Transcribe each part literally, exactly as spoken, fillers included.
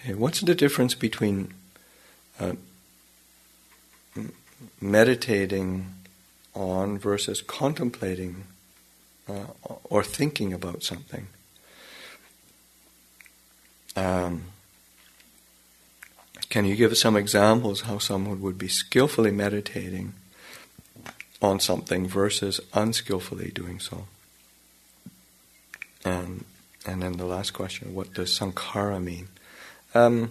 Okay, what's the difference between uh, meditating on versus contemplating uh, or thinking about something? Um, can you give us some examples how someone would be skillfully meditating on something versus unskillfully doing so? And, and then the last question, what does sankhara mean? Um,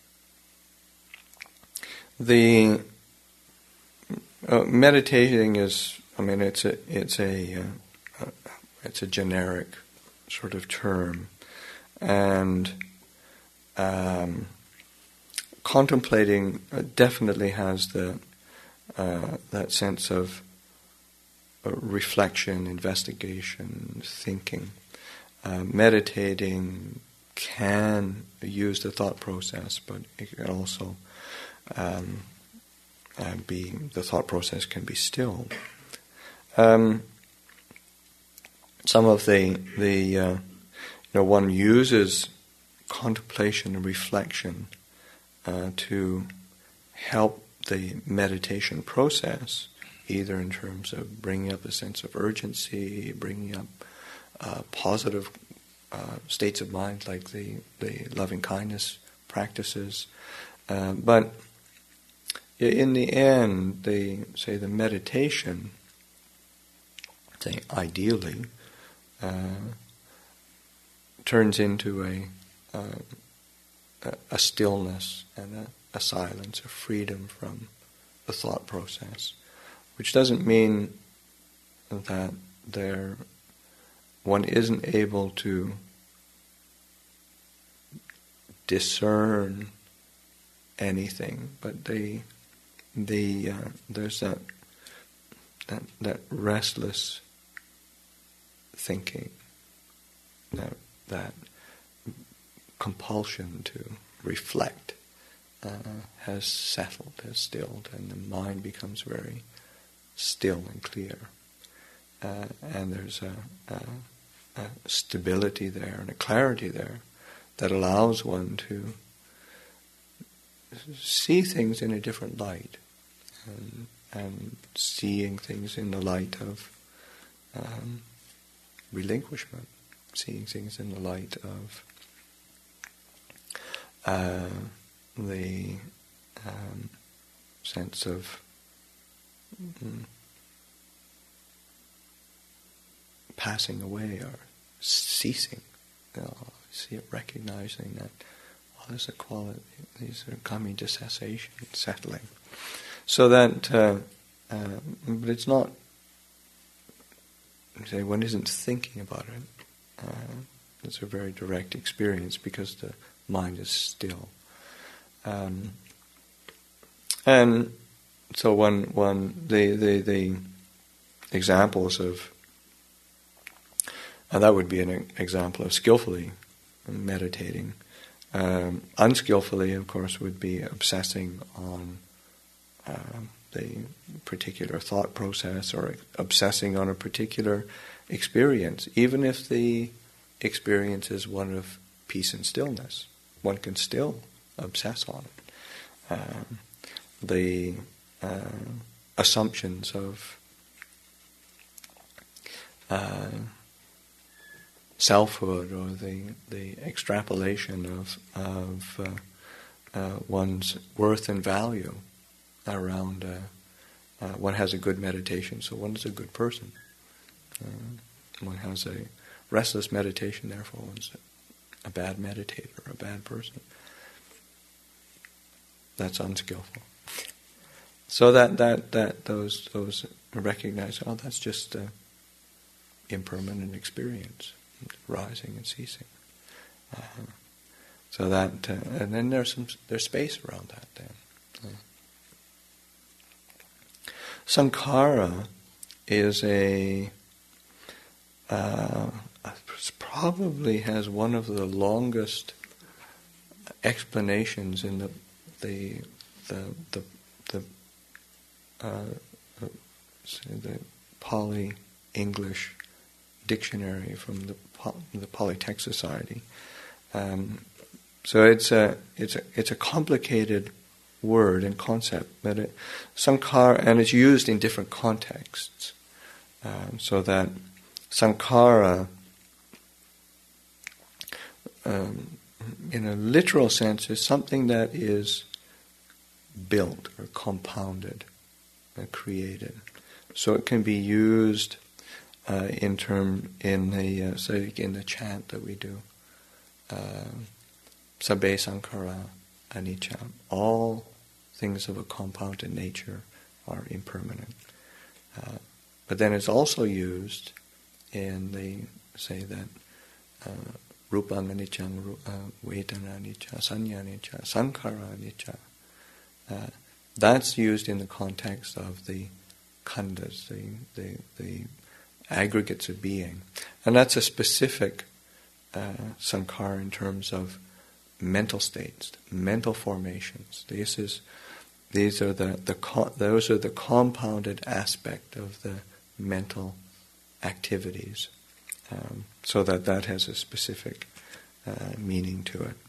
the uh, meditating is, I mean, it's a it's a uh, uh, it's a generic sort of term, and um, contemplating uh, definitely has the uh, that sense of uh, reflection, investigation, thinking. Uh, meditating can use the thought process, but it can also um, uh, be, the thought process can be stilled. Um, some of the, the uh, you know, one uses contemplation and reflection uh, to help the meditation process, either in terms of bringing up a sense of urgency, bringing up uh, positive Uh, states of mind, like the, the loving kindness practices, uh, but in the end, they say the meditation, say ideally, uh, turns into a uh, a stillness and a, a silence, a freedom from the thought process, which doesn't mean that there. One isn't able to discern anything, but they, the uh, there's that, that that restless thinking, that that compulsion to reflect uh, has settled, has stilled, and the mind becomes very still and clear. Uh, and there's a, a, a stability there and a clarity there that allows one to see things in a different light, and, and seeing things in the light of um, relinquishment, seeing things in the light of uh, the um, sense of mm, passing away or ceasing. You know, see it, recognizing that, oh, there's a quality, these are coming to cessation, settling. So that, uh, uh, but it's not, say, one isn't thinking about it. Uh, it's a very direct experience because the mind is still. Um, and so one, one, the, the, the examples of, and that would be an example of skillfully meditating. Um, unskillfully, of course, would be obsessing on uh, the particular thought process or obsessing on a particular experience, even if the experience is one of peace and stillness. One can still obsess on it. Um, the uh, assumptions of uh, selfhood, or the the extrapolation of of uh, uh, one's worth and value around uh, uh, one has a good meditation, so one is a good person. Uh, one has a restless meditation, therefore one's a bad meditator, a bad person. That's unskillful. So that that that those those recognize, oh, that's just uh, impermanent experience, rising and ceasing. Uh, so that, uh, and then there's some there's space around that. Then, uh. Sankhara is a uh, probably has one of the longest explanations in the the the the, the uh, say the Pali English dictionary from the the Polytext Society. Um, So it's a it's a it's a complicated word and concept, but it, sankhara, and it's used in different contexts. Um, so that sankhara, um, in a literal sense, is something that is built or compounded or created. So it can be used uh, in term in the uh, so in the chant that we do. Uh, Sabbe sankhara anicca. All things of a compounded nature are impermanent. Uh, but then it's also used in the, say that, uh, rupang anicca, uh, vedana anicca, sanya anicca, sankhara anicca. Uh, that's used in the context of the khandhas, the, the, the aggregates of being. And that's a specific uh, sankhara in terms of mental states, mental formations. This is, these are the, the co- those are the compounded aspect of the mental activities, um, so that that has a specific uh, meaning to it.